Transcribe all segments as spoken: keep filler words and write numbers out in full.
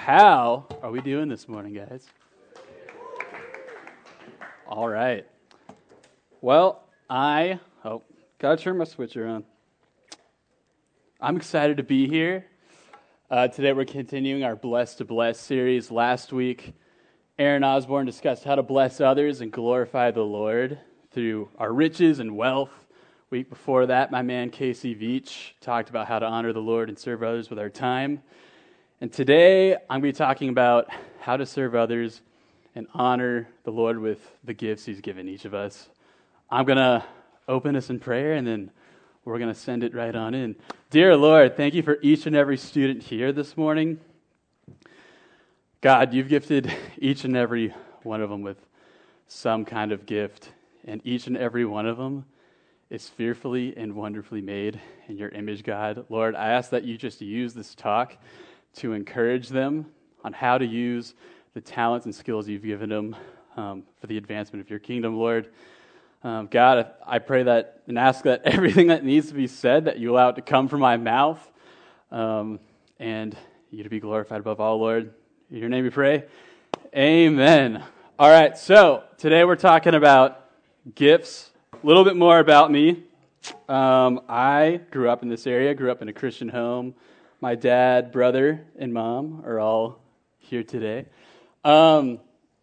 How are we doing this morning, guys? All right. Well, I, oh, gotta turn my switcher on. I'm excited to be here. Uh, today we're continuing our Blessed to Bless series. Last week, Aaron Osborne discussed how to bless others and glorify the Lord through our riches and wealth. Week before that, my man Casey Veach talked about how to honor the Lord and serve others with our time. And today, I'm going to be talking about how to serve others and honor the Lord with the gifts He's given each of us. I'm going to open us in prayer, and then we're going to send it right on in. Dear Lord, thank you for each and every student here this morning. God, you've gifted each and every one of them with some kind of gift, and each and every one of them is fearfully and wonderfully made in your image, God. Lord, I ask that you just use this talk to encourage them on how to use the talents and skills you've given them um, for the advancement of your kingdom, Lord. Um, God, I pray that and ask that everything that needs to be said, that you allow it to come from my mouth, um, and you to be glorified above all, Lord. In your name we pray. Amen. All right, so today we're talking about gifts. A little bit more about me. Um, I grew up in this area, grew up in a Christian home. My dad, brother, and mom are all here today. Um,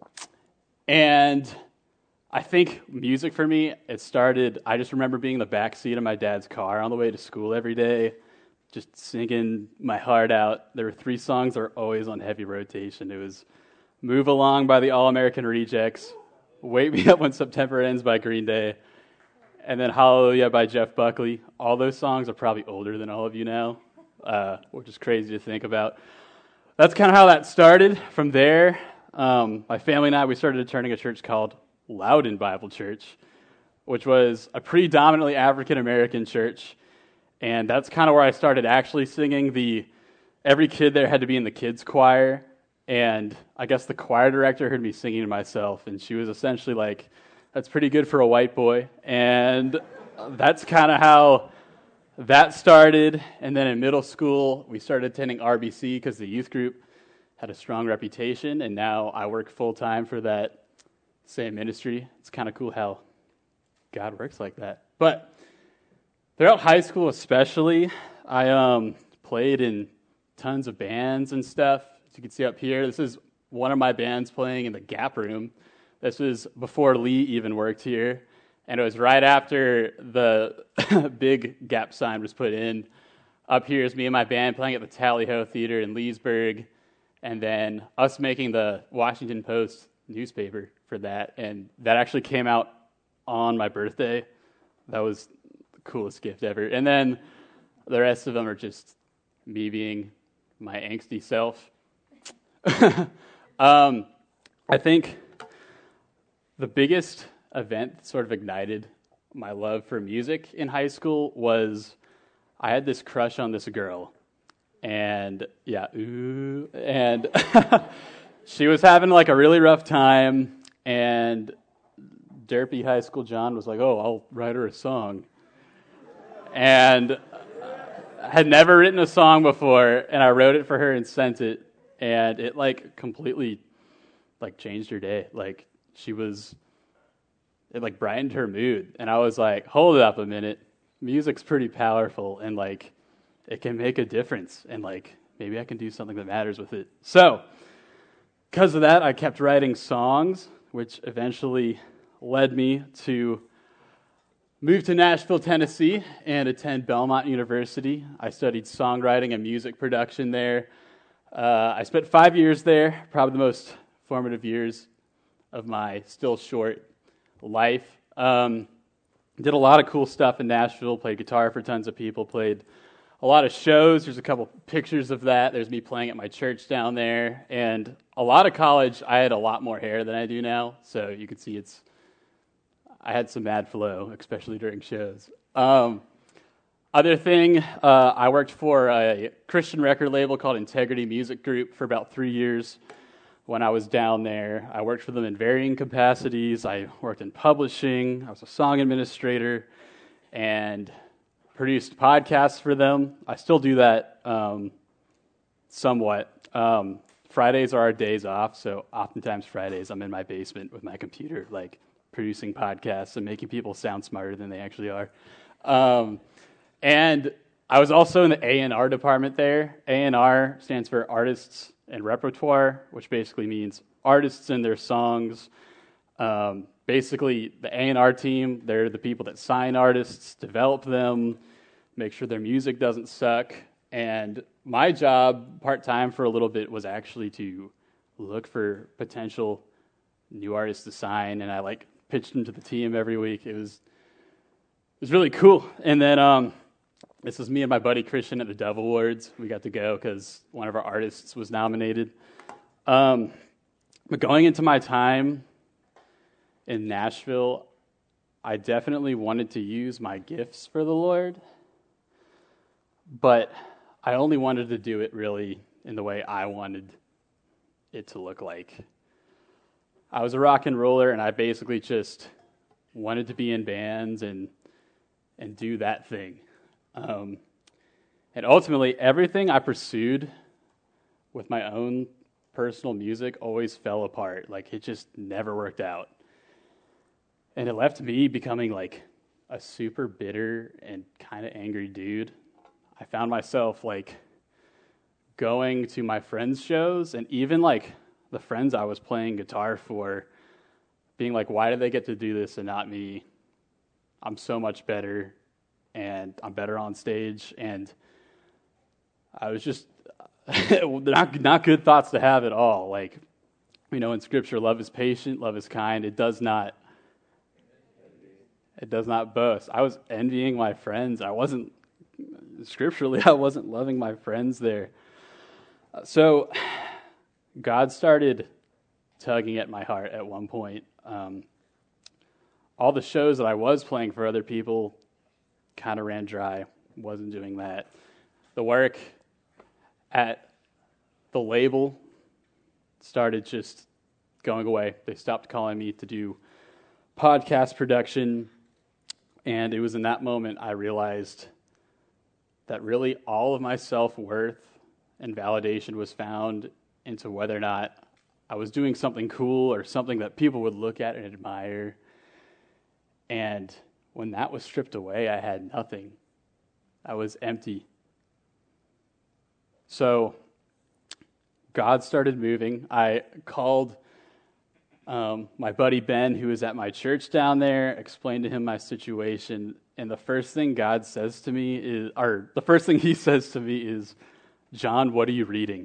and I think music for me, it started, I just remember being in the back seat of my dad's car on the way to school every day, just singing my heart out. There were three songs that were always on heavy rotation. It was Move Along by the All-American Rejects, Wake Me Up When September Ends by Green Day, and then Hallelujah by Jeff Buckley. All those songs are probably older than all of you now, uh, which is crazy to think about. That's kind of how that started. From there, um, my family and I, we started attending a church called Loudon Bible Church, which was a predominantly African-American church, and that's kind of where I started actually singing. The every kid there had to be in the kids' choir, and I guess the choir director heard me singing to myself, and she was essentially like, that's pretty good for a white boy. And that's kind of how that started. And then in middle school, we started attending R B C because the youth group had a strong reputation. And now I work full-time for that same ministry. It's kind of cool how God works like that. But throughout high school especially, I um, played in tons of bands and stuff. As you can see up here, this is one of my bands playing in the Gap Room. This was before Lee even worked here, and it was right after the big Gap sign was put in. Up here is me and my band playing at the Tally Ho Theater in Leesburg, and then us making the Washington Post newspaper for that, and that actually came out on my birthday. That was the coolest gift ever. And then the rest of them are just me being my angsty self. um, I think the biggest event that sort of ignited my love for music in high school was I had this crush on this girl. And, yeah, ooh, and she was having, like, a really rough time, and derpy high school John was like, oh, I'll write her a song. And I had never written a song before, and I wrote it for her and sent it, and it, like, completely, like, changed her day. Like, she was, it like brightened her mood. And I was like, hold up a minute. Music's pretty powerful and like it can make a difference. And like maybe I can do something that matters with it. So because of that, I kept writing songs, which eventually led me to move to Nashville, Tennessee and attend Belmont University. I studied songwriting and music production there. Uh, I spent five years there, probably the most formative years of my still short life. Um, did a lot of cool stuff in Nashville, played guitar for tons of people, played a lot of shows. There's a couple pictures of that. There's me playing at my church down there. And a lot of college, I had a lot more hair than I do now. So you can see it's, I had some mad flow, especially during shows. Um, other thing, uh, I worked for a Christian record label called Integrity Music Group for about three years. When I was down there, I worked for them in varying capacities. I worked in publishing, I was a song administrator, and produced podcasts for them. I still do that um, somewhat. Um, Fridays are our days off, so oftentimes Fridays I'm in my basement with my computer, like producing podcasts and making people sound smarter than they actually are. Um, and I was also in the A and R department there. A and R stands for Artists and Repertoire, which basically means artists and their songs. Um, basically, the A and R team, they're the people that sign artists, develop them, make sure their music doesn't suck. And my job, part-time for a little bit, was actually to look for potential new artists to sign, and I like pitched them to the team every week. It was it was really cool. And then um, this was me and my buddy Christian at the Dove Awards. We got to go because one of our artists was nominated. Um, but going into my time in Nashville, I definitely wanted to use my gifts for the Lord, but I only wanted to do it really in the way I wanted it to look like. I was a rock and roller, and I basically just wanted to be in bands and and do that thing. Um, and ultimately, everything I pursued with my own personal music always fell apart. Like, it just never worked out. And it left me becoming like a super bitter and kind of angry dude. I found myself like going to my friends' shows, and even like the friends I was playing guitar for being like, why do they get to do this and not me? I'm so much better, and I'm better on stage. And I was just not not good thoughts to have at all. Like, you know, in Scripture, love is patient, love is kind. It does not it does not boast. I was envying my friends. I wasn't scripturally. I wasn't loving my friends there. So God started tugging at my heart at one point. Um, all the shows that I was playing for other people kind of ran dry. Wasn't doing that. The work at the label started just going away. They stopped calling me to do podcast production, and it was in that moment I realized that really all of my self-worth and validation was found into whether or not I was doing something cool or something that people would look at and admire. And when that was stripped away, I had nothing. I was empty. So God started moving. I called um, my buddy Ben, who was at my church down there, explained to him my situation, and the first thing God says to me is, or the first thing he says to me is, John, what are you reading?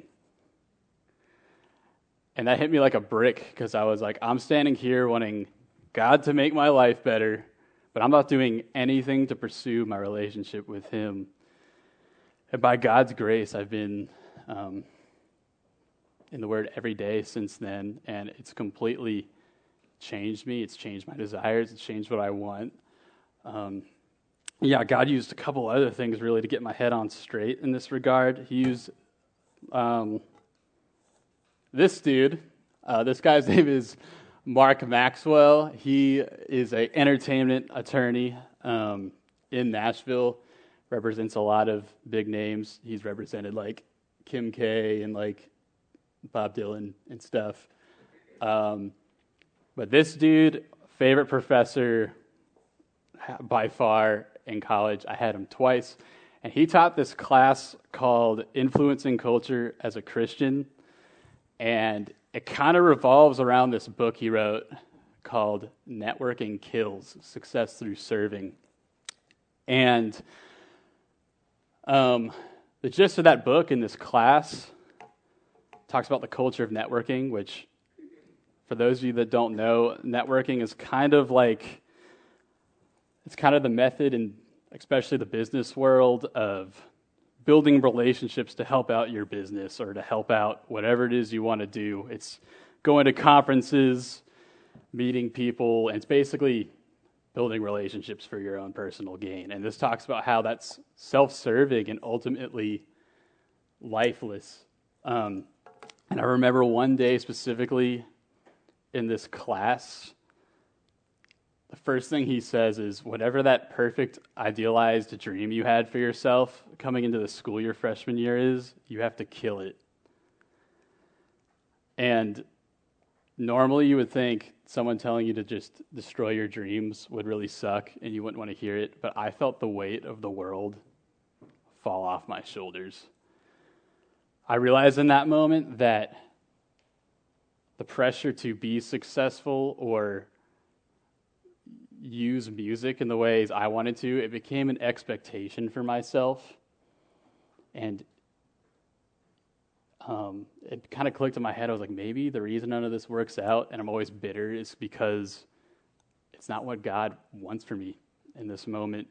And that hit me like a brick, because I was like, I'm standing here wanting God to make my life better, but I'm not doing anything to pursue my relationship with him. And by God's grace, I've been um, in the Word every day since then, and it's completely changed me. It's changed my desires. It's changed what I want. Um, yeah, God used a couple other things really to get my head on straight in this regard. He used um, this dude. Uh, this guy's name is Mark Maxwell. He is an entertainment attorney um, in Nashville. Represents a lot of big names. He's represented like Kim K and like Bob Dylan and stuff. Um, but this dude, favorite professor by far in college. I had him twice. And he taught this class called Influencing Culture as a Christian. And it kind of revolves around this book he wrote called Networking Kills, Success Through Serving. And um, the gist of that book in this class talks about the culture of networking, which, for those of you that don't know, networking is kind of like, it's kind of the method, and especially the business world, of building relationships to help out your business or to help out whatever it is you want to do. It's going to conferences, meeting people, and it's basically building relationships for your own personal gain. And this talks about how that's self-serving and ultimately lifeless. Um, and I remember one day specifically in this class, the first thing he says is, whatever that perfect, idealized dream you had for yourself coming into the school your freshman year is, you have to kill it. And normally you would think someone telling you to just destroy your dreams would really suck and you wouldn't want to hear it, but I felt the weight of the world fall off my shoulders. I realized in that moment that the pressure to be successful or use music in the ways I wanted to, it became an expectation for myself. And um, it kind of clicked in my head. I was like, maybe the reason none of this works out and I'm always bitter is because it's not what God wants for me in this moment.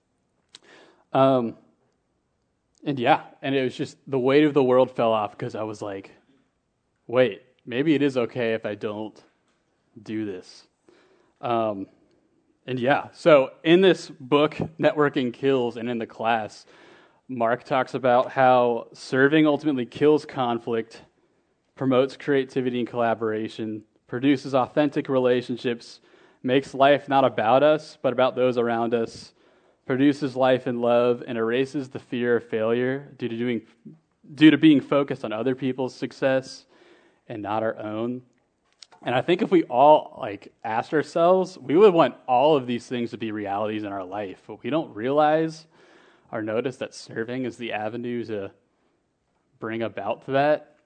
Um, and yeah, and it was just the weight of the world fell off because I was like, wait, maybe it is okay if I don't do this. Um, and yeah, so in this book, Networking Kills, and in the class, Mark talks about how serving ultimately kills conflict, promotes creativity and collaboration, produces authentic relationships, makes life not about us, but about those around us, produces life in love, and erases the fear of failure due to doing, due to being focused on other people's success and not our own. And I think if we all like asked ourselves, we would want all of these things to be realities in our life, but we don't realize or notice that serving is the avenue to bring about that.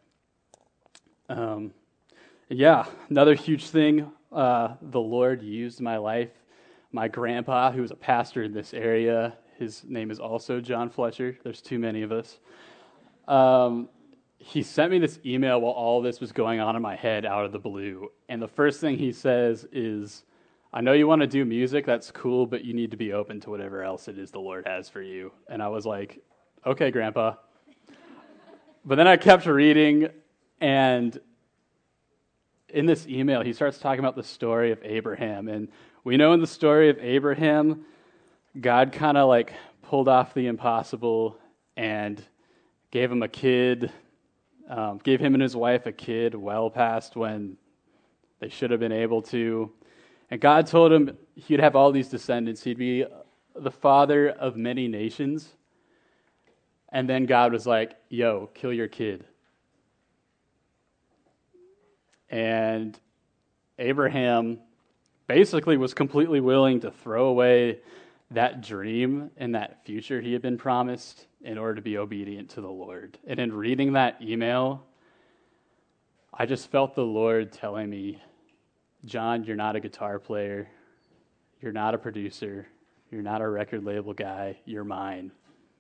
Um, yeah, another huge thing uh, the Lord used in my life. My grandpa, who was a pastor in this area, his name is also John Fletcher. There's too many of us. Um, he sent me this email while all this was going on in my head out of the blue. And the first thing he says is, I know you want to do music, that's cool, but you need to be open to whatever else it is the Lord has for you. And I was like, okay, Grandpa. But then I kept reading, and in this email, he starts talking about the story of Abraham. And we know in the story of Abraham, God kind of like pulled off the impossible and gave him a kid, um, gave him and his wife a kid well past when they should have been able to. And God told him he'd have all these descendants. He'd be the father of many nations. And then God was like, yo, kill your kid. And Abraham basically was completely willing to throw away that dream and that future he had been promised in order to be obedient to the Lord. And in reading that email, I just felt the Lord telling me, John, you're not a guitar player. You're not a producer. You're not a record label guy. You're mine.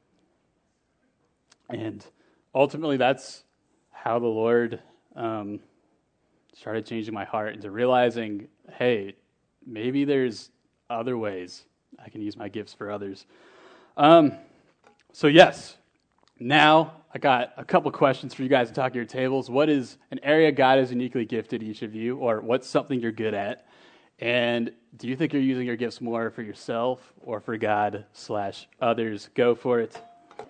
And ultimately, that's how the Lord um, started changing my heart into realizing, hey, maybe there's other ways I can use my gifts for others. Um, so yes, now I got a couple questions for you guys to talk at your tables. What is an area God has uniquely gifted each of you, or what's something you're good at? And do you think you're using your gifts more for yourself or for God slash others? Go for it.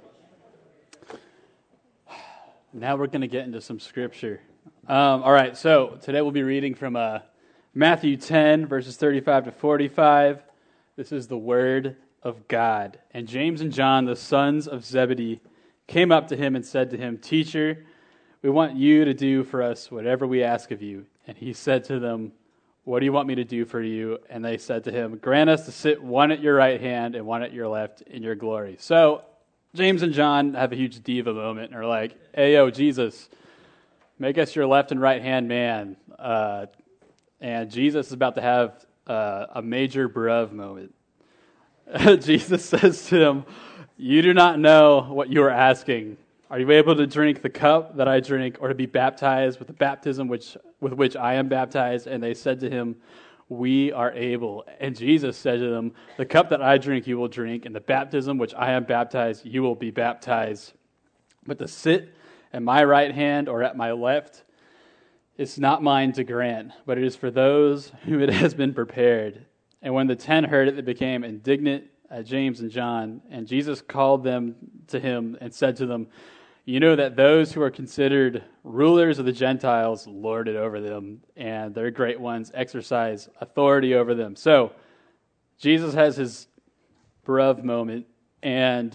Now we're going to get into some scripture. Um, all right, so today we'll be reading from uh, Matthew ten, verses thirty-five to forty-five. This is the word of God. And James and John, the sons of Zebedee, came up to him and said to him, Teacher, we want you to do for us whatever we ask of you. And he said to them, What do you want me to do for you? And they said to him, Grant us to sit one at your right hand and one at your left in your glory. So James and John have a huge diva moment and are like, hey, yo, Jesus, make us your left and right hand man. Uh, and Jesus is about to have uh, a major bruv moment. Jesus says to him, you do not know what you are asking. Are you able to drink the cup that I drink, or to be baptized with the baptism which with which I am baptized? And they said to him, we are able. And Jesus said to them, the cup that I drink you will drink, and the baptism which I am baptized you will be baptized. But to sit at my right hand or at my left, it's not mine to grant, but it is for those whom it has been prepared. And when the ten heard it, they became indignant at James and John. And Jesus called them to him and said to them, you know that those who are considered rulers of the Gentiles lord it over them, and their great ones exercise authority over them. So Jesus has his bruv moment, and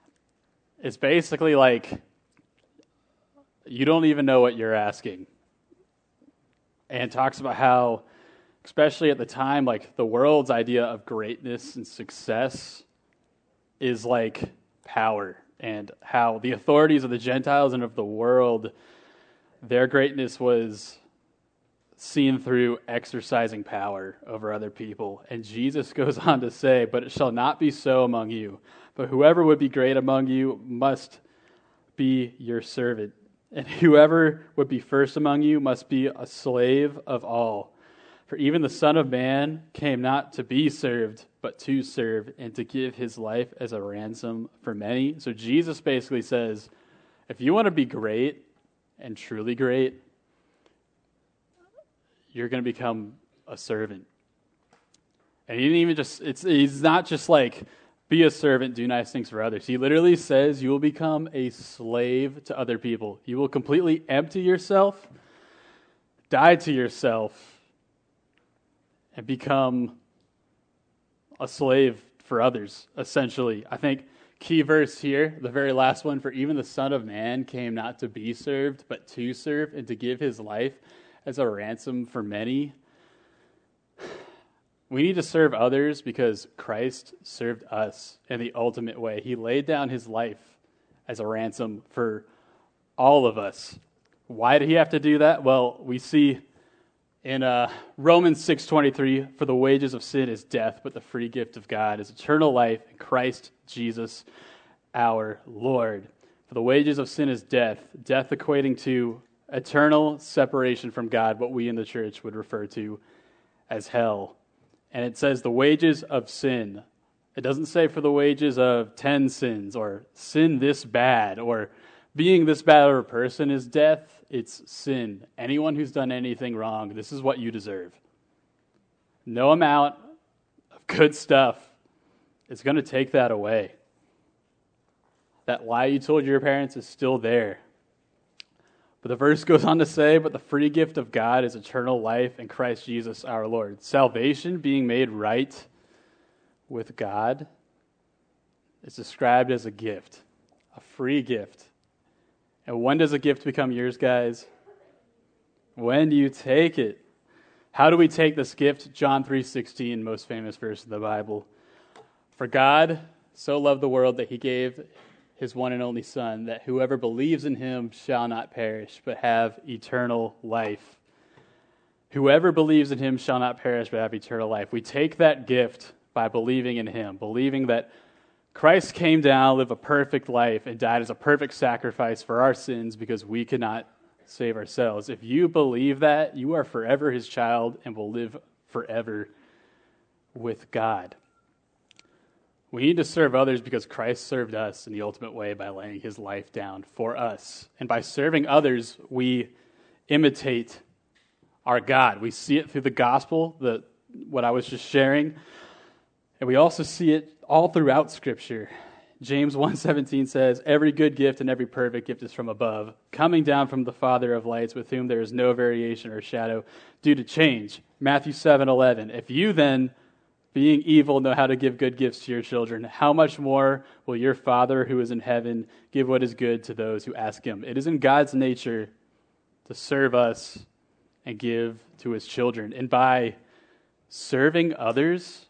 it's basically like, you don't even know what you're asking. and talks about how, especially at the time, like the world's idea of greatness and success is like power, and how the authorities of the Gentiles and of the world, their greatness was seen through exercising power over other people. And Jesus goes on to say, "But it shall not be so among you, but whoever would be great among you must be your servant. And whoever would be first among you must be a slave of all. For even the Son of Man came not to be served, but to serve, and to give his life as a ransom for many." So Jesus basically says, if you want to be great and truly great, you're going to become a servant. And he didn't even just, it's he's not just like, be a servant, do nice things for others. He literally says you will become a slave to other people. You will completely empty yourself, die to yourself, and become a slave for others, essentially. I think key verse here, the very last one, for even the Son of Man came not to be served, but to serve, and to give his life as a ransom for many. We need to serve others because Christ served us in the ultimate way. He laid down his life as a ransom for all of us. Why did he have to do that? Well, we see in uh, Romans six twenty-three, for the wages of sin is death, but the free gift of God is eternal life in Christ Jesus our Lord. For the wages of sin is death, death equating to eternal separation from God, what we in the church would refer to as hell. And it says the wages of sin. It doesn't say for the wages of ten sins, or sin this bad, or being this bad of a person is death. It's sin. Anyone who's done anything wrong, this is what you deserve. No amount of good stuff is going to take that away. That lie you told your parents is still there. But the verse goes on to say, but the free gift of God is eternal life in Christ Jesus our Lord. Salvation, being made right with God, is described as a gift, a free gift. And when does a gift become yours, guys? When do you take it? How do we take this gift? John three sixteen, most famous verse in the Bible. For God so loved the world that he gave his one and only Son, that whoever believes in him shall not perish, but have eternal life. Whoever believes in him shall not perish, but have eternal life. We take that gift by believing in him, believing that Christ came down, lived a perfect life, and died as a perfect sacrifice for our sins because we cannot save ourselves. If you believe that, you are forever his child and will live forever with God. We need to serve others because Christ served us in the ultimate way by laying his life down for us. And by serving others, we imitate our God. We see it through the gospel, the what I was just sharing. And we also see it all throughout Scripture. James one seventeen says, every good gift and every perfect gift is from above, coming down from the Father of lights, with whom there is no variation or shadow due to change. Matthew seven eleven, if you then, being evil, know how to give good gifts to your children, how much more will your Father who is in heaven give what is good to those who ask him? It is in God's nature to serve us and give to his children. And by serving others,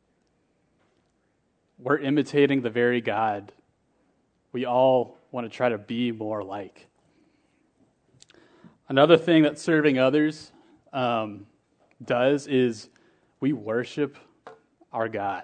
we're imitating the very God we all want to try to be more like. Another thing that serving others um, does is we worship our God.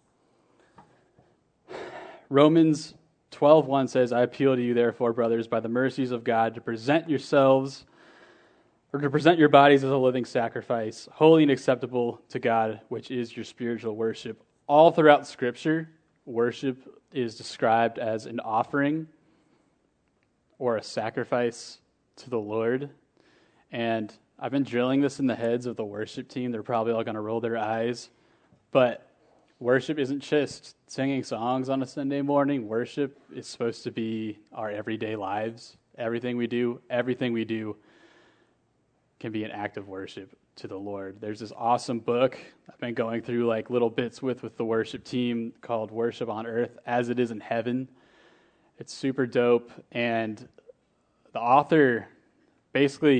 Romans twelve one says, I appeal to you, therefore, brothers, by the mercies of God, to present yourselves, or to present your bodies as a living sacrifice, holy and acceptable to God, which is your spiritual worship. All throughout Scripture, worship is described as an offering or a sacrifice to the Lord. And I've been drilling this in the heads of the worship team. They're probably all going to roll their eyes. But worship isn't just singing songs on a Sunday morning. Worship is supposed to be our everyday lives. Everything we do, everything we do can be an act of worship to the Lord. There's this awesome book I've been going through like little bits with with the worship team called Worship on Earth as It Is in Heaven. It's super dope. And the author basically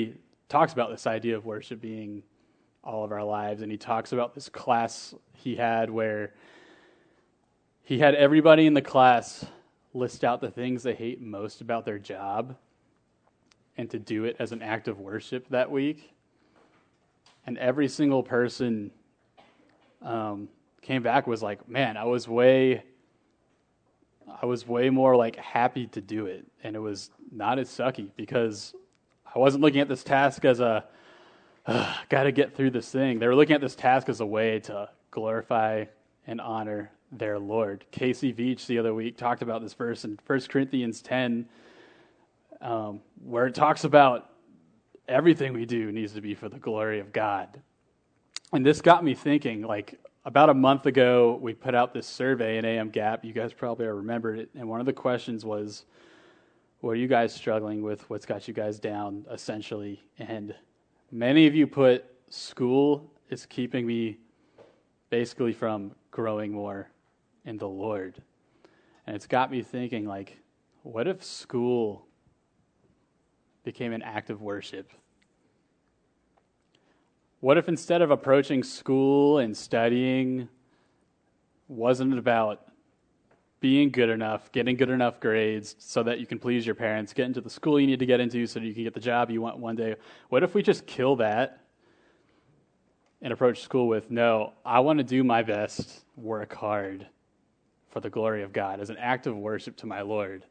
talks about this idea of worship being all of our lives, and he talks about this class he had where he had everybody in the class list out the things they hate most about their job and to do it as an act of worship that week. And every single person um, came back was like, man, I was way, I was way more like happy to do it. And it was not as sucky because I wasn't looking at this task as a, uh, got to get through this thing. They were looking at this task as a way to glorify and honor their Lord. Casey Veach the other week talked about this verse in First Corinthians ten, um, where it talks about everything we do needs to be for the glory of God. And this got me thinking, like, about a month ago, we put out this survey in A M Gap. You guys probably remembered it. And one of the questions was, what are you guys struggling with? What's got you guys down, essentially? And many of you put school is keeping me basically from growing more in the Lord. And it's got me thinking, like, what if school became an act of worship? What if instead of approaching school and studying wasn't about being good enough, getting good enough grades so that you can please your parents, get into the school you need to get into so that you can get the job you want one day? What if we just kill that and approach school with, no, I want to do my best, work hard for the glory of God as an act of worship to my Lord?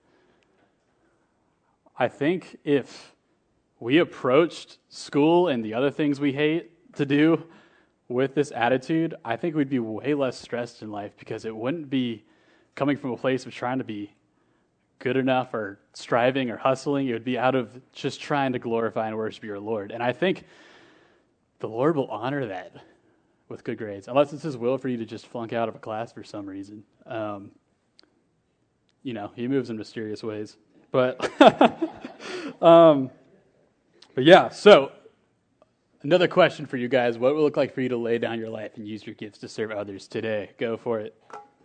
I think if we approached school and the other things we hate to do with this attitude, I think we'd be way less stressed in life because it wouldn't be coming from a place of trying to be good enough or striving or hustling. It would be out of just trying to glorify and worship your Lord. And I think the Lord will honor that with good grades, unless it's his will for you to just flunk out of a class for some reason. Um, you know, he moves in mysterious ways. But, um, but yeah, so another question for you guys. What would it look like for you to lay down your life and use your gifts to serve others today? Go for it.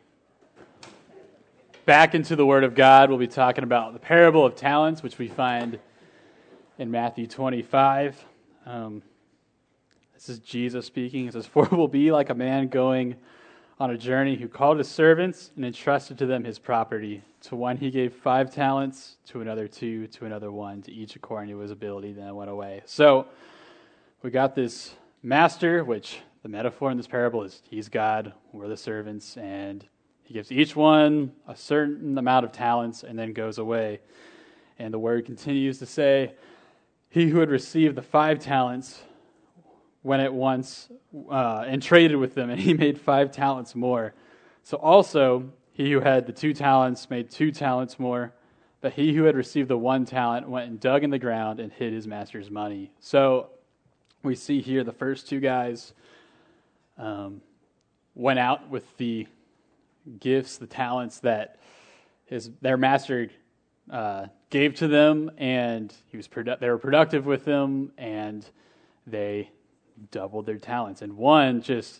Back into the Word of God, we'll be talking about the parable of talents, which we find in Matthew twenty-five. Um, this is Jesus speaking. It says, "For it will be like a man going on a journey who called his servants and entrusted to them his property. To one he gave five talents, to another two, to another one, to each according to his ability, then went away." So we got this master, which the metaphor in this parable is he's God, we're the servants, and he gives each one a certain amount of talents and then goes away. And the word continues to say, he who had received the five talents went at once uh, and traded with them, and he made five talents more. So also, he who had the two talents made two talents more, but he who had received the one talent went and dug in the ground and hid his master's money. So we see here the first two guys um, went out with the gifts, the talents that his their master uh, gave to them, and he was produ- they were productive with them, and they doubled their talents. And one just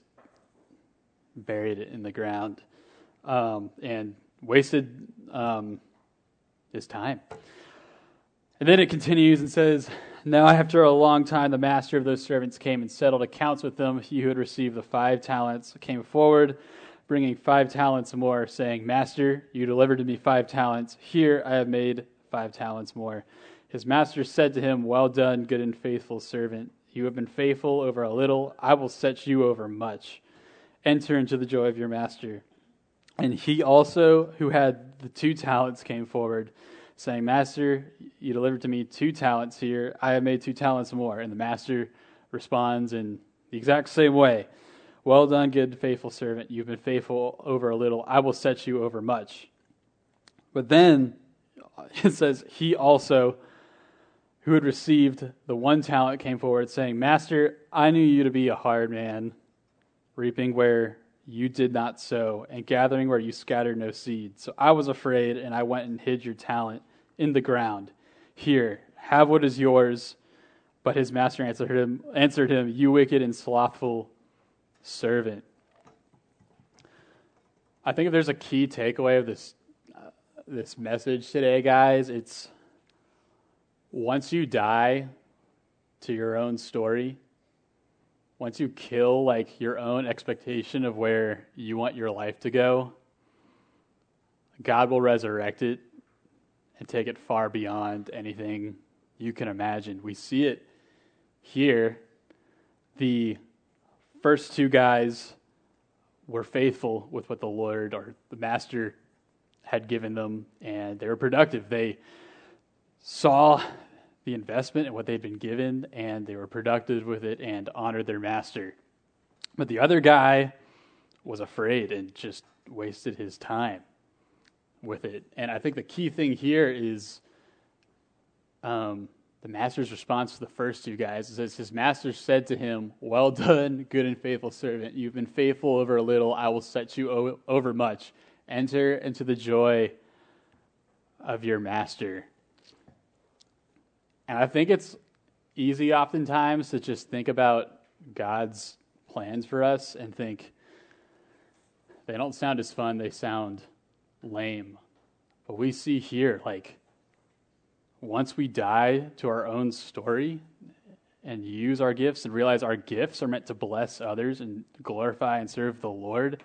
buried it in the ground um, and wasted um, his time. And then it continues and says, "Now after a long time the master of those servants came and settled accounts with them. He who had received the five talents came forward, bringing five talents more, saying, 'Master, you delivered to me five talents. Here I have made five talents more.' His master said to him, 'Well done, good and faithful servant. You have been faithful over a little. I will set you over much. Enter into the joy of your master.' And he also, who had the two talents, came forward, saying, 'Master, you delivered to me two talents. Here I have made two talents more.' And the master responds in the exact same way. 'Well done, good and faithful servant. You've been faithful over a little. I will set you over much.' But then it says, he also, who had received the one talent, came forward, saying, 'Master, I knew you to be a hard man, reaping where you did not sow, and gathering where you scattered no seed. So I was afraid, and I went and hid your talent in the ground. Here, have what is yours.' But his master answered him, answered him, 'You wicked and slothful servant.'" I think if there's a key takeaway of this uh, this message today, guys, it's once you die, to your own story, once you kill like your own expectation of where you want your life to go, God will resurrect it and take it far beyond anything you can imagine. We see it here. The first two guys were faithful with what the Lord or the Master had given them, and they were productive. They saw the investment and what they'd been given, and they were productive with it and honored their master. But the other guy was afraid and just wasted his time with it. And I think the key thing here is um, the master's response to the first two guys. It says, his master said to him, "Well done, good and faithful servant. You've been faithful over a little. I will set you o- over much. Enter into the joy of your master." And I think it's easy oftentimes to just think about God's plans for us and think, they don't sound as fun, they sound lame. But we see here, like, once we die to our own story and use our gifts and realize our gifts are meant to bless others and glorify and serve the Lord,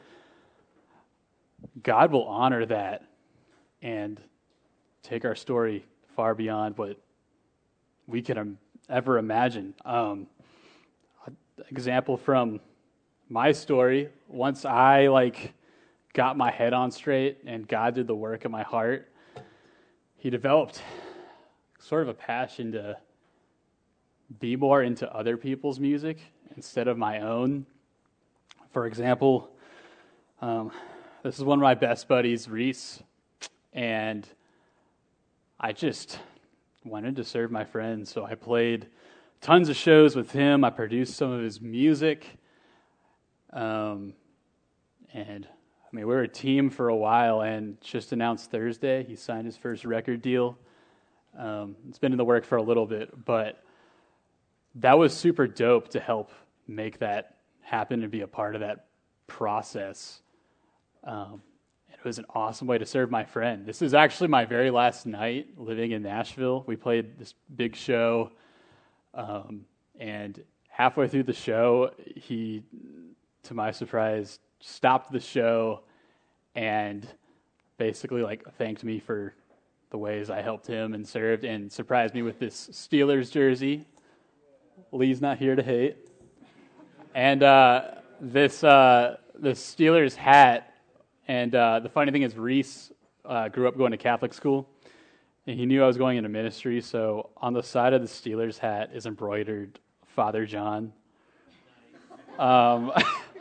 God will honor that and take our story far beyond what we can ever imagine. Um, example from my story, once I like got my head on straight and God did the work in my heart, he developed sort of a passion to be more into other people's music instead of my own. For example, um, this is one of my best buddies, Reese, and I just wanted to serve my friends, so I played tons of shows with him. I produced some of his music, um, and I mean, we were a team for a while, and just announced Thursday, he signed his first record deal. Um, it's been in the work for a little bit, but that was super dope to help make that happen and be a part of that process. Um, it was an awesome way to serve my friend. This is actually my very last night living in Nashville. We played this big show, um, and halfway through the show, he, to my surprise, stopped the show and basically like thanked me for the ways I helped him and served, and surprised me with this Steelers jersey. Lee's not here to hate. And uh, this uh, this Steelers hat. And uh, the funny thing is, Reese uh, grew up going to Catholic school, and he knew I was going into ministry, so on the side of the Steelers hat is embroidered Father John. Um,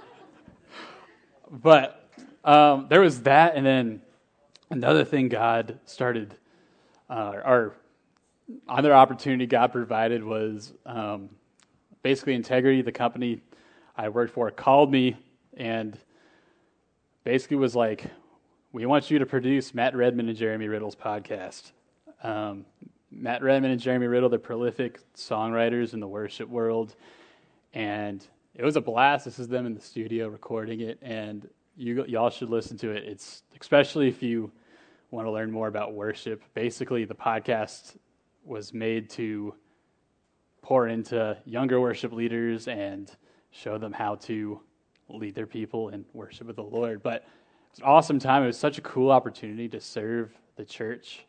but um, there was that, and then another thing God started, uh, or another opportunity God provided was um, basically Integrity, the company I worked for, called me and basically was like, we want you to produce Matt Redman and Jeremy Riddle's podcast. Um, Matt Redman and Jeremy Riddle, they're prolific songwriters in the worship world, and it was a blast. This is them in the studio recording it, and you y'all should listen to it. It's especially if you want to learn more about worship. Basically, the podcast was made to pour into younger worship leaders and show them how to lead their people in worship with the Lord. But it's an awesome time. It was such a cool opportunity to serve the church.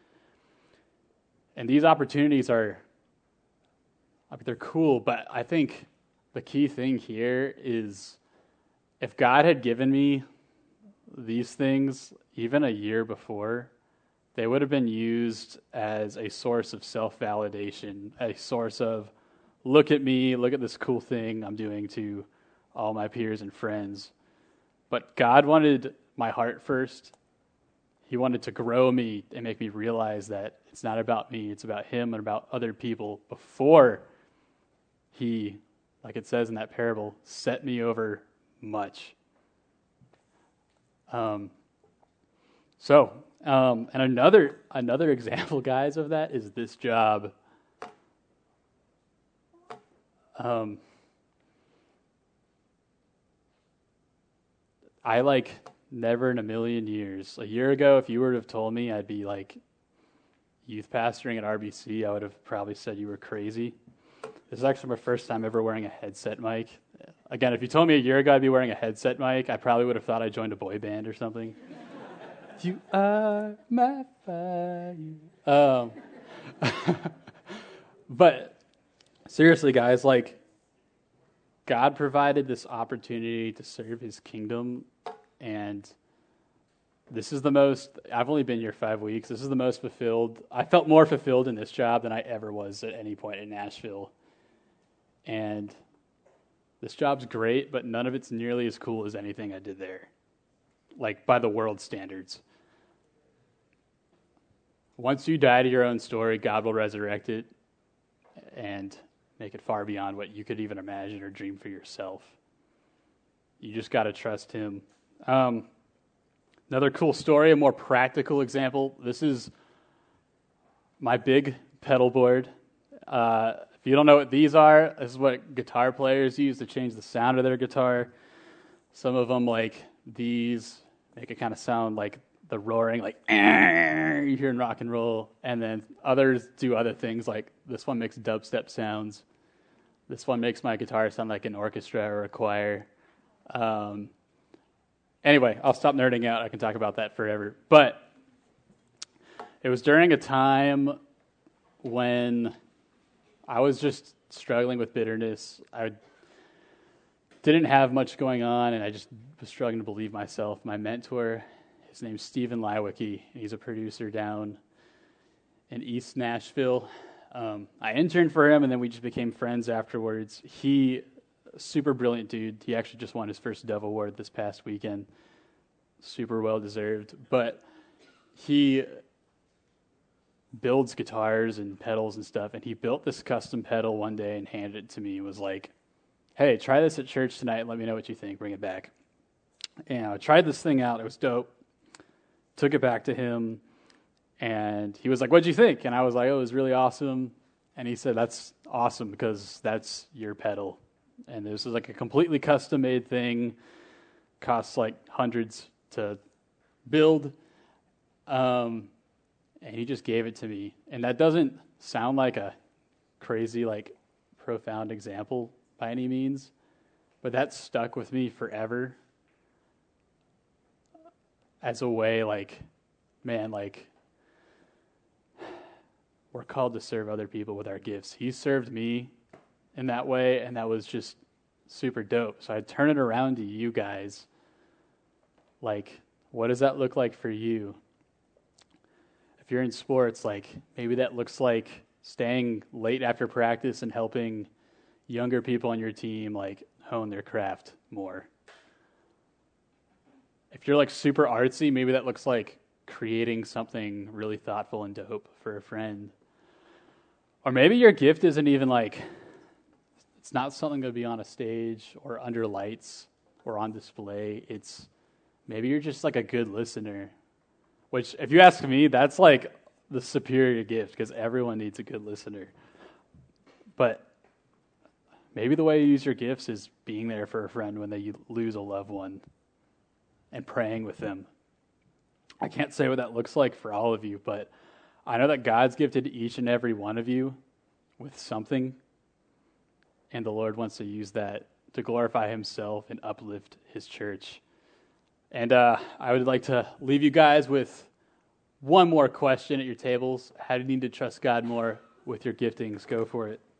And these opportunities are, I mean, they're cool, but I think the key thing here is if God had given me these things even a year before, they would have been used as a source of self-validation, a source of, look at me, look at this cool thing I'm doing to all my peers and friends. But God wanted my heart first. He wanted to grow me and make me realize that it's not about me, it's about him and about other people before he, like it says in that parable, set me over much. Um, so, um, and another another example, guys, of that is this job. Um, I like never in a million years. A year ago, if you were to have told me I'd be like youth pastoring at R B C, I would have probably said you were crazy. This is actually my first time ever wearing a headset mic. Again, if you told me a year ago I'd be wearing a headset mic, I probably would have thought I joined a boy band or something. You are my fire. Um, but seriously, guys, like, God provided this opportunity to serve his kingdom, and this is the most, I've only been here five weeks, this is the most fulfilled, I felt more fulfilled in this job than I ever was at any point in Nashville. And this job's great, but none of it's nearly as cool as anything I did there, like by the world standards. Once you die to your own story, God will resurrect it and make it far beyond what you could even imagine or dream for yourself. You just got to trust him. Um, another cool story, a more practical example. This is my big pedal board. Uh, if you don't know what these are, this is what guitar players use to change the sound of their guitar. Some of them, like these, make it kind of sound like the roaring, like you hear in rock and roll. And then others do other things, like this one makes dubstep sounds. This one makes my guitar sound like an orchestra or a choir. Um, anyway, I'll stop nerding out. I can talk about that forever. But it was during a time when I was just struggling with bitterness. I didn't have much going on, and I just was struggling to believe myself. My mentor, his name's Stephen Lywicki. He's a producer down in East Nashville. Um, I interned for him, and then we just became friends afterwards. He, super brilliant dude. He actually just won his first Dove Award this past weekend. Super well-deserved. But he builds guitars and pedals and stuff, and he built this custom pedal one day and handed it to me. He was like, hey, try this at church tonight and let me know what you think. Bring it back. And I tried this thing out. It was dope. Took it back to him, and he was like, what'd you think? And I was like, oh, it was really awesome. And he said, that's awesome because that's your pedal. And this is like a completely custom-made thing. Costs like hundreds to build. Um, and he just gave it to me. And that doesn't sound like a crazy, like, profound example by any means, but that stuck with me forever as a way, like, man, like, we're called to serve other people with our gifts. He served me in that way, and that was just super dope. So I turn it around to you guys. Like, what does that look like for you? If you're in sports, like, maybe that looks like staying late after practice and helping younger people on your team, like, hone their craft more. If you're, like, super artsy, maybe that looks like creating something really thoughtful and dope for a friend. Or maybe your gift isn't even, like, it's not something to be on a stage or under lights or on display. It's maybe you're just, like, a good listener, which, if you ask me, that's, like, the superior gift because everyone needs a good listener. But maybe the way you use your gifts is being there for a friend when they lose a loved one and praying with them. I can't say what that looks like for all of you, but I know that God's gifted each and every one of you with something, and the Lord wants to use that to glorify himself and uplift his church. And uh, I would like to leave you guys with one more question at your tables. How do you need to trust God more with your giftings? Go for it.